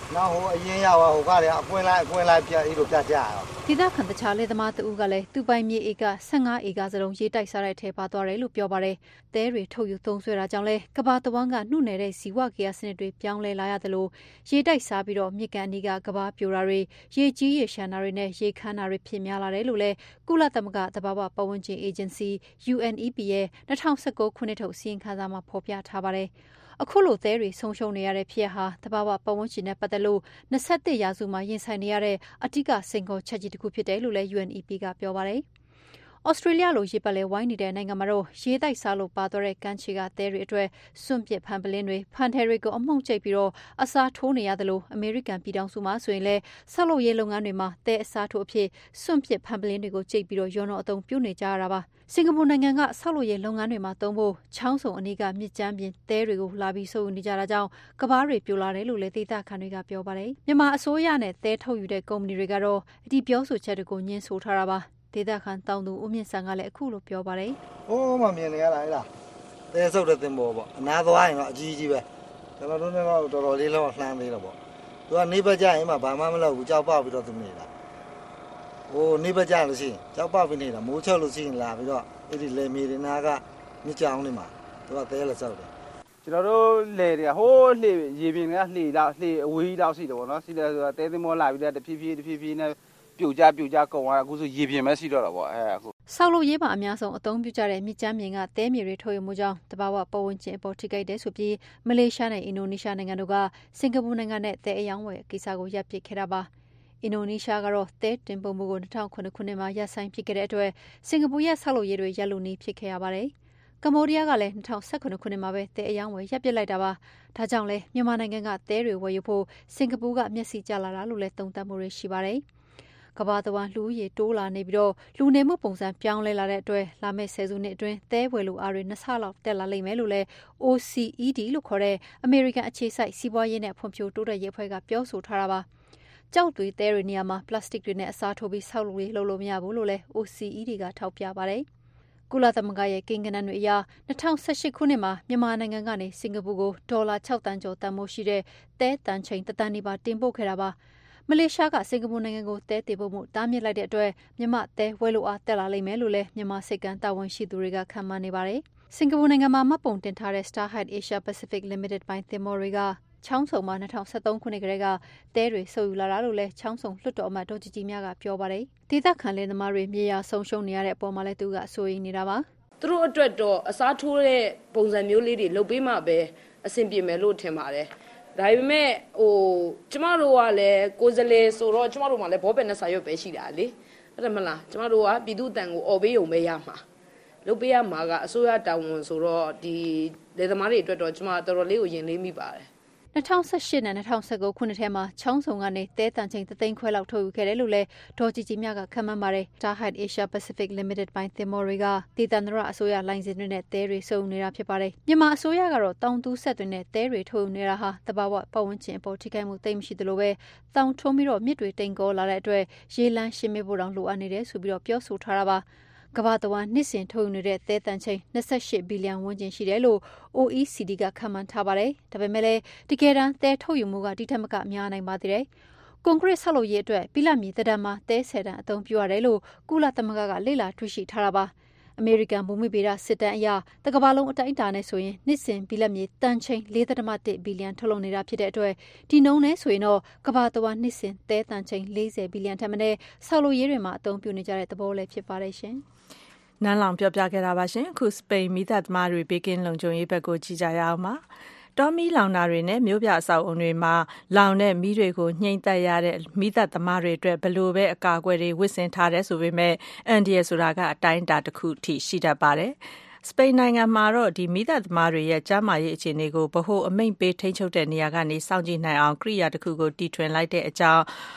နောက်ဟိုအရင်ရောက်ဟိုကလည်းအကွင်းလိုက်အကွင်းလိုက်ပြအဲ့လိုပြကြရအောင်ဒေသခံတခြားလေသမားတဦးကလည်းသူပိုင်မြေဧကဆယ့်ငါးဧကစလုံးရေးတိုက်စားတဲ့ထဲပါသွားတယ်လို့ပြောပါတယ်။တဲတွေထုတ်ယူသုံးဆွဲတာကြောင့်လဲကဘာတဝန်းကနှုတ်နယ်တဲ့ဇီဝကေယစနစ်တွေပြောင်းလဲလာရတယ်လို့ရေးတိုက်စားပြီးတော့မြစ်ကန်အနီးကကဘာပြိုတာတွေရေကြီးရေရှမ်းတာတွေနဲ့ရေခမ်းတာတွေဖြစ်များလာတယ်လို့လဲကုလသမဂ္ဂသဘာဝပတ်ဝန်းကျင်အေဂျင်စီ U N E P ရဲ့၂၀၁၉ခုနှစ်ထုတ်စီရင်ခံစာမှာဖော်ပြထားပါတယ်။အခုလိုသဲတွေဆုံးရှုံးနေရတဲ့ဖြစ်ဟာတဘာဝပတ်ဝန်းကျင်နဲ့ပတ်သက်လို့၂၁ရာစုမှာရင်ဆိုင်နေရတဲ့အထူးစိန်ခေါ်ချက်ကြီးတစ်ခုဖြစ်တယ်လို့လည်း U N E P ကပြောပါတယ်။ဩစတြေးလျလိုရေပတ်လဲဝိုင်းနေတဲ့နိုင်ငံမှာတော့ရေတိုက်စားလို့ပါသွားတဲ့ကမ်းခြေကသဲတွေအတွက်စွန့်ပစ်ဖန်ပလင်းတွေဖန်ထဲတွေကိုအမှုန့်ကျိတ်ပြီးတော့အစားထိုးနေရတယ်လို့အမေရိကန်ပြည်ထောင်စုမှာဆိုရင်လဲဆောက်လုပ်ရေးလုပ်ငန်းတွေမှာသဲအစားထိုးအဖြစ်စွန့်ပစ်ဖန်ပလင်းတွေကိုကျိတ်ပြီးတော့ရောနှောအသုံးပြုနေကြရတာပါစင်ကာပူနိုင်ငံကဆောက်လုပ်ရေးလုပ်ငန်းတွေမှာသုံးဖို့ချောင်းစုံအနီးကမြစ်ကြမ်းပြင်သဲတွေကိုလာပြီးစုပ်ယူနေကြတာကြောင့်ကဘာတွေပြိုလာတယ်လို့လည်းဒေသခံတွေကပြောပါတယ်မြန်မာအစိုးရနဲ့သဲထုတ်ယူတဲ့ကုမ္ပဏီတွေကတော့အဒီပြောဆိုချက်တွေကိုညှင်းဆိုထားတာပါဒေသခံတောင်သူဦးမြင့်ဆန်ကလည်းအခုလိုပြောပါတယ်။ဟိုးမမြင်နေရလားဟဲ့လား။တဲဆုပ်တဲ့တင်ပေါ်ပေါ့။အနာသွားရင်တော့အကြီးကြီးပဲ။ကျွန်တော်တို့လည်းတော့တော်တော်လေးလောက်လှမ်းသေးတော့ပေါ့။သူကနေဘက်ကြရင်မှဘာမှမလုပ်ဘူးကြောက်ပေါက်ပြီးတော့သူနေတာ။ဟိုနေဘက်ကြလို့ရှိရင်ကြောက်ပေါက်ပြီးနေတာမိုးချုပ်လို့ရှိရင်လာပြီးတော့အဲ့ဒီလေမီတွေနာကမြစ်ကြောင်းနေမှာသူကတဲလက်ဆောက်တယ်။ကျွန်တော်တို့လေတွေကဟိုးလှေရေပြင်တွေကလှေလောက်လှေအဝေးလောက်ရှိတယ်ပေါ့နော်။ရှိတယ်ဆိုတာတဲသင်းမောလာပြီးတော့တဖြည်းဖြည်းတဖြည်းဖြည်းနဲ့ပြိုကျပြိုကျကုန်သွားအခုဆိုရေပြင်ပဲရှိတော့တော့ပေါ့အဲအခုဆောက်လုပ်ရေးမှာအများဆုံးအသုံးပြုကြတဲ့မြစ်ကြမ်းပြင်ကသဲမြေတွေထုတ်ယူမှုကြောင့်တဘာဝပတ်ဝန်းကျင်အပေါ်ထိခိုက်တဲ့ဆိုပြီးမလေးရှားနဲ့အင်ဒိုနီးရှားနိုင်ငံတို့ကစင်ကာပူနိုင်ငံနဲ့သဲအယောင်းဝယ်ကိစ္စကိုရပ်ပစ်ခဲ့တာပါအင်ဒိုနီးရှားကတော့သဲတင်ပို့မှုကို၂၀၀၇ခုနှစ်မှာရပ်ဆိုင်းဖြစ်ခဲ့တဲ့အတွက်စင်ကာပူရဲ့ဆောက်လုပ်ရေးတွေရပ်လို့နေဖြစ်ခဲ့ရပါတယ်ကမ္ဘောဒီးယားကလည်း၂၀၁၇ခုနှစ်မှာပဲသဲအယောင်းဝယ်ရပ်ပစ်လိုက်တာပါဒါကြောင့်လဲမြန်မာနိုင်ငံကသဲတွေဝယ်ယူဖို့စင်ကာပူကမျက်စိကျလာတာလို့လည်းသုံးသပ်မှုတွေရှိပါတယ်ကဘာတဝါလူရေတိုးလာနေပြီးတော့လူနေမှုပုံစံပြောင်းလဲလာတဲ့အတွက်လာမယ့်ဆယ်စုနှစ်အတွင်းသဲဝယ်လူအားတွေနှစ်ဆလောက်တက်လာလိမ့်မယ်လို့လည်း O C E D လို့ခေါ်တဲ့အမေရိကန်အခြေစိုက်စီးပွားရေးနဲ့ဖွံ့ဖြိုးတိုးတက်ရေးအဖွဲ့ကပြောဆိုထားတာပါကြောက်သွေးသဲတွေနေရာမှာပလတ်စတစ်တွေနဲ့အစားထိုးပြီးဆောက်လုပ်ရေးလုပ်လို့မရဘူးလို့လည်း O C E D ကထောက်ပြပါတယ်ကုလသမဂ္ဂရဲ့ကိန်းဂဏန်းတွေအရ၂၀၁၈ခုနှစ်မှာမြန်မာနိုင်ငံကနေစင်ကာပူကိုဒေါ်လာ၆တန်းကျော်တန်ဖိုးရှိတဲ့သဲတန်ချိန်တသန်းနီးပါးတင်ပို့ခဲ့တာပါမလေးရှားကစင်ကာပူနိုင်ငံကိုသဲတင်ပို့မှုတားမြစ်လိုက်တဲ့အတွက်မြန်မာသဲဝဲလိုအားတက်လာလိမ့်မယ်လို့လည်းမြန်မာစစ်ကန်တာဝန်ရှိသူတွေကခန့်မှန်းနေပါတယ်။စင်ကာပူနိုင်ငံမှာမှတ်ပုံတင်ထားတဲ့ Starhide Asia Pacific Limited ပိုင်းသင်္ဘောတွေကချောင်းဆုံမှာ၂၀၁၃ခုနှစ်ကတည်းကသဲတွေဆုပ်ယူလာတာလို့လည်းချောင်းဆုံလွှတ်တော်အမတ်ဒေါ်ကြည်ကြည်မြကပြောပါတယ်။ဒေသခံလယ်သမားတွေမြေယာဆုံးရှုံးနေရတဲ့အပေါ်မှာလည်းသူကအဆိုရင်နေတာပါ။သူတို့အတွက်တော့အစားထိုးတဲ့ပုံစံမျိုးလေးတွေလုပ်ပေးမှပဲအဆင်ပြေမယ်လို့ထင်ပါတယ်။ဒါပေမဲ့ဟိုကျမတို့ကလည်းကိုယ်စလေဆိုတော့ကျမတို့မှလည်းဘောပယ်နဲ့စာရွက်ပဲရှိတာလေအဲ့ဒါမလားကျမတို့ကပြည်သူ့တန်ကိုអော်ပေးုံပဲရမှာလုပ်ပေးရမှာကအစိုးရတာဝန်ဆိုတော့ဒီလေသမားတွေအတွက်တော့ကျမတော်တော်လေးကိုယဉ်လေးမိပါတယ်၂၀၁၈နဲ့၂၀၁၉ခုနှစ်ထဲမှာချောင်းဆုံကနေသဲတန်ချိန်သသိန်းခွဲလောက်ထုတ်ယူခဲ့တယ်လို့လည်းဒေါ်ကြည်ကြည်မြကခန့်မှန်းပါတယ်။ Starhide Asia Pacific Limited ပိုင်းသင်္ဘောတွေကဒေသန္တရအစိုးရလိုင်စင်တွေနဲ့သဲတွေစုံနေတာဖြစ်ပါတယ်။မြန်မာအစိုးရကတော့တောင်တူးဆက်တွေနဲ့သဲတွေထုတ်ယူနေတာဟာတဘာဝပတ်ဝန်းကျင်အပေါ်ထိခိုက်မှုသိမ်းမရှိသလိုပဲတောင်ထုံးပြီးတော့မြစ်တွေတိမ်ကောလာတဲ့အတွက်ရေလန်းရှင်းမေးဖို့တောင်လိုအပ်နေတယ်ဆိုပြီးတော့ပြောဆိုထားတာပါ။ကမ္ဘာတဝန်းနှစ်စဉ်ထုတ်ယူနေတဲ့သဲတန်ချိန်၂၈ဘီလီယံဝန်းကျင်ရှိတယ်လို့ O E C D ကခန့်မှန်းထားပါတယ်။ဒါပေမဲ့လည်းတကယ်တမ်းသဲထုတ်ယူမှုကဒီထက်မကများနိုင်ပါသေးတယ်။ကွန်ကရစ်ဆောက်လုပ်ရေးအတွက်ပြည်လက်မြေသဏ္ဍာန်မှာသဲဆယ်တန်အသုံးပြုရတယ်လို့ကုလသမဂ္ဂကလေ့လာတွေ့ရှိထားတာပါ။အမေရိကန်ဘူမိဗေဒစစ်တမ်းအရတကမ္ဘာလုံးအတိုင်းအတာနဲ့ဆိုရင်နှစ်စဉ်ပြည်လက်မြေတန်ချိန်၄.၁ဘီလီယံထုတ်လုပ်နေတာဖြစ်တဲ့အတွက်ဒီနှုန်းနဲ့ဆိုရင်တော့ကမ္ဘာတဝန်းနှစ်စဉ်သဲတန်ချိန်၄၀ဘီလီယံထက်မနည်းဆောက်လုပ်ရေးတွေမှာအသုံးပြုနေကြတဲ့သဘောလည်းဖြစ်ပါတယ်ရှင်။နန်းလောင်ပြောပြခဲ့တာပါရှင်အခုစပိန်မိသားသမားတွေဘေးကင်းလုံခြုံရေးဘက်ကိုကြည့်ကြရအောင်ပါတောမီလောင်နာတွေနဲ့မြို့ပြအဆောက်အုံတွေမှာလောင်တဲ့မီးတွေကိုညှိမ့်သက်ရတဲ့မိသားသမားတွေအတွက်ဘလို့ပဲအကာအကွယ်တွေဝစ်ဆင်ထားတဲ့ဆိုပေမဲ့အန်ဒီရဆိုတာကအတိုင်းအတာတစ်ခုထိရှိတတ်ပါတယ်စပိန်နိုင်ငံမှာတော့ဒီမိသားသမားတွေရဲ့ကျန်းမာရေးအခြေအနေကိုဗဟိုအမိန့်ပေးထိန်းချုပ်တဲ့နေရာကနေစောင့်ကြည့်နိုင်အောင်ကိရိယာတစ်ခုကိုတီထွင်လိုက်တဲ့အကြောင်း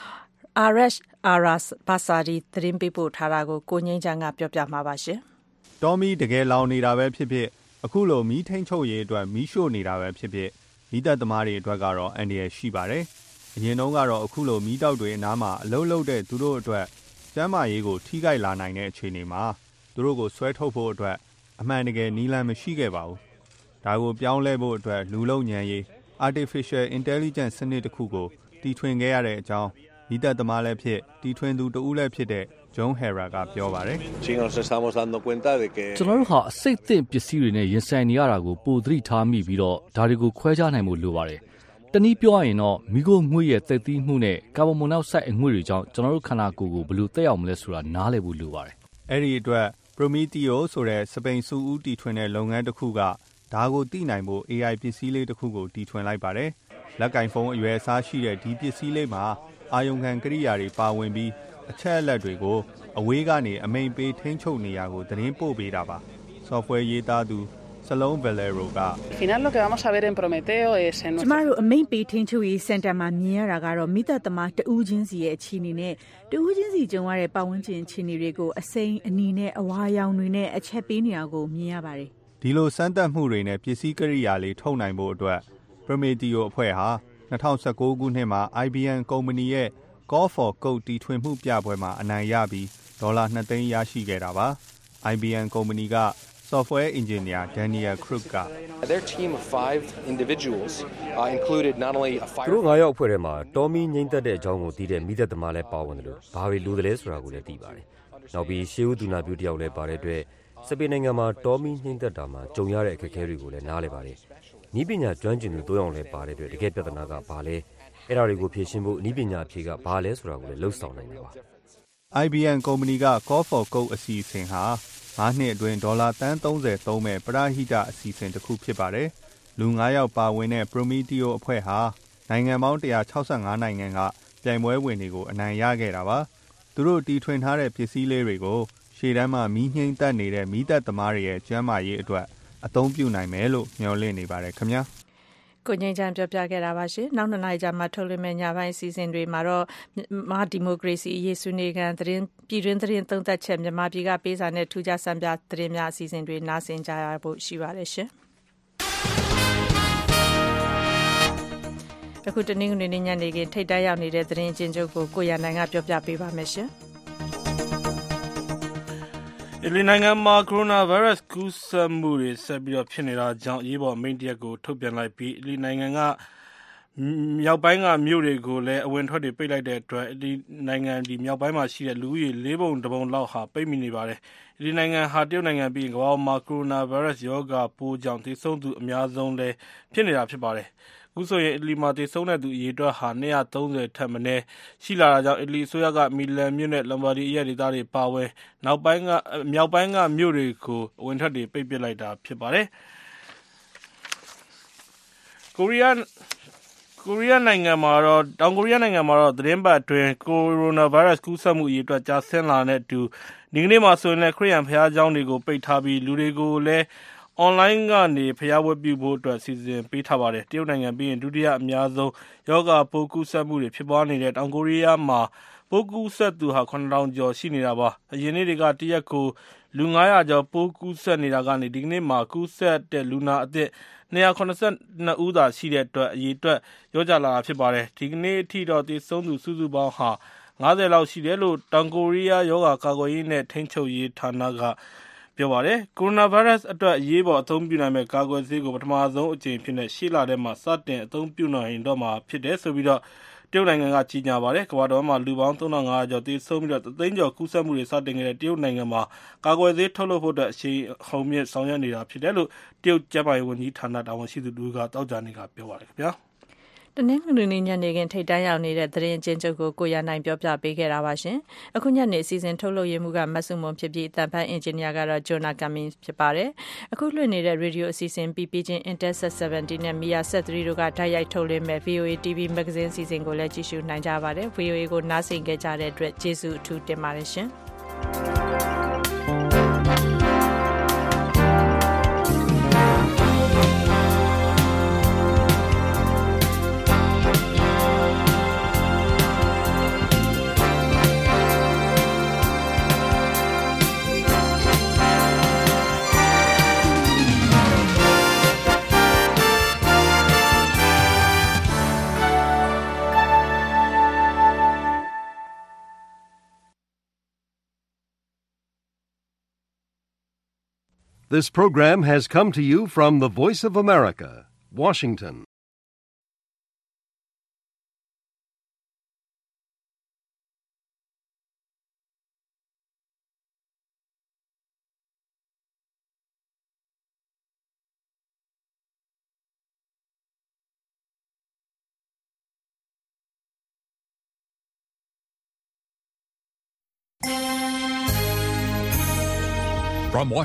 Arash Aras Basadi သတင်းပေးပို့ထားတာကိုကိုငိမ့်ချမ်းကပြောပြမှာပါရှင်။တောမီတကယ်လောင်နေတာပဲဖြစ်ဖြစ်အခုလိုမီးထိန်ချုပ်ရေးအတွက်မီးရှို့နေတာပဲဖြစ်ဖြစ်မိသက်သမားတွေအတွက်ကတော့အန္တရာယ်ရှိပါတယ်။အရင်တုန်းကတော့အခုလိုမီးတောက်တွေအနားမှာအလုံးလုံးတဲ့သူတို့အတွက်ကျန်းမာရေးကိုထိခိုက်လာနိုင်တဲ့အခြေအနေမှာသူတို့ကိုဆွဲထုတ်ဖို့အတွက်အမှန်တကယ်နည်းလမ်းမရှိခဲ့ပါဘူး။ဒါကိုပြောင်းလဲဖို့အတွက်လူလုံဉာဏ်ရေး artificial intelligence စနစ်တစ်ခုကိုတီထွင်ခဲ့ရတဲ့အကြောင်းမိသက်သမားလည်းဖြစ်တီထွင်သူတဦးလည်းဖြစ်တဲ့ဂျွန်ဟယ်ရာကပြောပါတယ်။ကျွန်တော်တို့ဟာအစိတ်သင့်ပစ္စည်းတွေနဲ့ရင်ဆိုင်နေရတာကိုပိုသတိထားမိပြီးတော့ဒါတွေကိုခွဲခြားနိုင်ဖို့လိုပါတယ်။တနည်းပြောရရင်တော့မိခိုးငွေ့ရဲ့သက်သီးမှုနဲ့ကာဗွန်မိုနောက်ဆိုက်အငွေ့တွေကြောင့်ကျွန်တော်တို့ခန္ဓာကိုယ်ကိုဘယ်လိုသက်ရောက်မလဲဆိုတာနားလည်ဖို့လိုပါတယ်။အဲ့ဒီအတွက် Prometeo ဆိုတဲ့စပိန်စူဦးတီထွင်တဲ့လုပ်ငန်းတစ်ခုကဒါကိုသိနိုင်ဖို့ အေးအိုင် ပစ္စည်းလေးတစ်ခုကိုတီထွင်လိုက်ပါတယ်။လက်ကင်ဖုန်းအရွယ်အစားရှိတဲ့ဒီပစ္စည်းလေးမှာအာယုံခံကိရိယာတွေပါဝင်ပြီးအချက်အလက်တွေကိုအဝေးကနေအမိန်ပေးထိန်းချုပ်နေရကိုသတင်းပို့ပေးတာပါ။ software ရေးသားသူစလုံးဗယ်လရိုက final lo que vamos a ver en Prometeo es en ကျမတို့အမိန်ပေးထိန်းချုပ်ရေးစင်တာမှာမြင်ရတာကတော့မိသက်သမားတဦးချင်းစီရဲ့အခြေအနေနဲ့တဦးချင်းစီကြုံရတဲ့ပတ်ဝန်းကျင်အခြေအနေတွေကိုအစိမ်းအနီနဲ့အဝါရောင်တွေနဲ့အချက်ပေးနေတာကိုမြင်ရပါတယ်။ဒီလိုစမ်းသပ်မှုတွေနဲ့ပစ္စည်းကိရိယာလေးထုတ်နိုင်ဖို့အတွက် Prometeo အဖွဲ့ဟာ၂၀၁၉ခုနှစ်မှာ အိုင် ဘီ အမ် ကုမ္ပဏီရဲ့ Call for Code တီထွင်မှုပြပွဲမှာအနိုင်ရပြီးဒေါ်လာနှစ်သိန်းရရှိခဲ့တာပါ။ အိုင် ဘီ အမ် ကုမ္ပဏီက software engineer Daniel Krug က Their team of five individuals uh, included not only a fire သူတို့ငါးယောက်အဖွဲ့ထဲမှာတော်မီငိမ့်သက်တဲ့အကြောင်းကိုသိတဲ့မိသက်သမားလည်းပါဝင်တယ်လို့ဘာတွေလိုတယ်လဲဆိုတာကိုလည်းသိပါတယ်။နောက်ပြီးရှေးဦးသူနာပြုတယောက်လည်းပါတဲ့အတွက်စပိန်နိုင်ငံမှာတော်မီငိမ့်သက်တာမှာကြုံရတဲ့အခက်အခဲတွေကိုလည်းနားလည်ပါတယ်။ဤပညာကျွမ်းကျင်သူသုံးယောက်လည်းပါတဲ့အတွက်တကယ်ပြဿနာကဘာလဲအဲ့ဒါတွေကိုဖြေရှင်းဖို့ဤပညာအဖြေကဘာလဲဆိုတာကိုလည်းလှုပ်ဆောင်နိုင်တာပါ။ အိုင် ဘီ အမ် ကုမ္ပဏီက Call for Code အစီအစဉ်ဟာငါးနှစ်အတွင်းဒေါ်လာတန်းသုံးဆယ်သုံးမဲ့ပရဟိတအစီအစဉ်တစ်ခုဖြစ်ပါတယ်။လူငါးယောက်ပါဝင်တဲ့ Prometeo အဖွဲ့ဟာနိုင်ငံပေါင်း၁၆၅နိုင်ငံကပြိုင်ပွဲဝင်တွေကိုအနိုင်ရခဲ့တာပါ။သူတို့တီထွင်ထားတဲ့ပစ္စည်းလေးတွေကိုရှေ့တန်းမှာမီးငိမ့်သက်နေတဲ့မီးသက်သမားတွေရဲ့ကျန်းမာရေးအတွက်အသုံးပြုနိုင်မယ်လို့မျှော်လင့်နေပါတယ်ခင်ဗျာ။ကိုငိမ့်ချမ်းပြောပြခဲ့တာပါရှင်။နောက်နှစ်နာရီကြာမှထုတ်လွှင့်မယ့်ညပိုင်းအစီအစဉ်တွေမှာတော့မဟာဒီမိုကရေစီအရေးဆွေးနွေးခံသတင်းပြည်တွင်းသတင်းသုံးသပ်ချက်မြန်မာပြည်ကပေးစာနဲ့ထူးခြားစံပြသတင်းများအစီအစဉ်တွေနားဆင်ကြရဖို့ရှိပါတယ်ရှင်။အခုတနင်္ဂနွေနေ့ညနေခင်းထိပ်တန်းရောက်နေတဲ့သတင်းအကျဉ်းချုပ်ကိုကိုရန်နိုင်ကပြောပြပေးပါမယ်ရှင်။အီတလီနိုင်ငံမှာကိုရိုနာဗိုင်းရပ်စ်ကူးစက်မှုတွေဆက်ပြီးတော့ဖြစ်နေတာကြောင့်အရေးပေါ်အမိန့်တရက်ကိုထုတ်ပြန်လိုက်ပြီးအီတလီနိုင်ငံကမြောက်ပိုင်းကမြို့တွေကိုလည်းအဝင်ထွက်တွေပိတ်လိုက်တဲ့အတွက်အီတလီနိုင်ငံဒီမြောက်ပိုင်းမှာရှိတဲ့လူဦးရေလေးပုံတစ်ပုံလောက်ဟာပိတ်မိနေပါတယ်။အီတလီနိုင်ငံဟာတရုတ်နိုင်ငံပြီးရင်ကမ္ဘာမှာကိုရိုနာဗိုင်းရပ်စ်ရောဂါပိုးကြောင့်သေဆုံးသူအများဆုံးလည်းဖြစ်နေတာဖြစ်ပါတယ်။အခုဆိုရင်အီတလီမှာသေဆုံးတဲ့သူအရေအတွက်ဟာ၂၃၀ထက်မနည်းရှိလာတာကြောင့်အီတလီအစိုးရကမီလန်မြို့နဲ့လမ်ဘာဒီအရပ်ဒေသတွေပါဝင်နောက်ပိုင်းကမြောက်ပိုင်းကမြို့တွေကိုအဝင်ထွက်တွေပိတ်ပစ်လိုက်တာဖြစ်ပါတယ်။ကိုရီးယားကိုရီးယားနိုင်ငံမှာတော့တောင်ကိုရီးယားနိုင်ငံမှာတော့သတင်းပတ်အတွင်းကိုရိုနာဗိုင်းရပ်စ်ကူးစက်မှုအရေအတွက်ကျဆင်းလာတဲ့အတူဒီကနေ့မှာဆိုရင်လည်းခရစ်ယာန်ဘုရားကျောင်းတွေကိုပိတ်ထားပြီးလူတွေကိုလည်းအွန်လိုင်းကနေဘုရားဝတ်ပြုဖို့အတွက်စီစဉ်ပေးထားပါတယ်။တရုတ်နိုင်ငံပြီးရင်ဒုတိယအများဆုံးယောဂပိုးကူးစက်မှုတွေဖြစ်ပွားနေတဲ့တောင်ကိုရီးယားမှာပိုးကူးစက်သူဟာခုနှစ်ထောင်ကျော်ရှိနေတာပါ။အရင်နေ့တွေကတရက်ကိုလူငါးရာကျော်ပိုးကူးစက်နေတာကနေဒီကနေ့မှာကူးစက်တဲ့လူနာအသစ်၂၇၂ဦးသာရှိတဲ့အတွက်အရေအတွက်ရောကျလာတာဖြစ်ပါတယ်။ဒီကနေ့အထိတော့သေဆုံးသူစုစုပေါင်းဟာ၅၀လောက်ရှိတယ်လို့တောင်ကိုရီးယားယောဂကာကွယ်ရေးနဲ့ထိန်းချုပ်ရေးဌာနကပြောပါတယ်။ကိုရိုနာဗိုင်းရပ်စ်အတွက်အရေးပေါ်အသုံးပြုနိုင်မဲ့ကာကွယ်ဆေးကိုပထမဆုံးအကြိမ်ဖြစ်တဲ့ရှေ့လထဲမှာစတင်အသုံးပြုနိုင်တော့မှာဖြစ်တယ်ဆိုပြီးတော့တရုတ်နိုင်ငံကကြီးညာပါတယ်။ကမ္ဘာတော်မှာလူပေါင်းသုံးထောင်ငါးရာကျော်သေဆုံးပြီးတော့တသိန်းကျော်ကူးစက်မှုတွေစတင်ခဲ့တဲ့တရုတ်နိုင်ငံမှာကာကွယ်ဆေးထုတ်လုပ်ဖို့အတွက်အရှိန်အဟုန်မြင့်ဆောင်ရွက်နေတာဖြစ်တယ်လို့တရုတ်ကျန်းမာရေးဝန်ကြီးဌာနတာဝန်ရှိသူတို့ကတောက်ကြနေကပြောပါတယ်ခင်ဗျာ။တနင်္ဂနွေနေ့ညနေခင်းထိပ်တန်းရောက်နေတဲ့သတင်းအကျဉ်းချုပ်ကိုကိုရနိုင်ပြောပြပေးခဲ့တာပါရှင်။အခုညနေအစီအစဉ်ထုတ်လုပ်ရမှုကမဆုမွန်ဖြစ်ပြီးအတန်ဖန်အင်ဂျင်နီယာကတော့ဂျိုနာကမ်မင်းဖြစ်ပါတယ်။အခုလွှင့်နေတဲ့ရေဒီယိုအစီအစဉ်ပြီးပြီးချင်း Intelsat seventy နဲ့ Mia Sat three တို့ကဓာတ်ရိုက်ထုတ်လွှင့်မဲ့ ဗီအိုအေ တီဗီ Magazine အစီအစဉ်ကိုလည်းကြည့်ရှုနိုင်ကြပါတယ်။ ဗီအိုအေကိုနားဆင်ကြတဲ့အတွက်ကျေးဇူးအထူးတင်ပါတယ်ရှင်။ This program has come to you from the Voice of America, Washington. From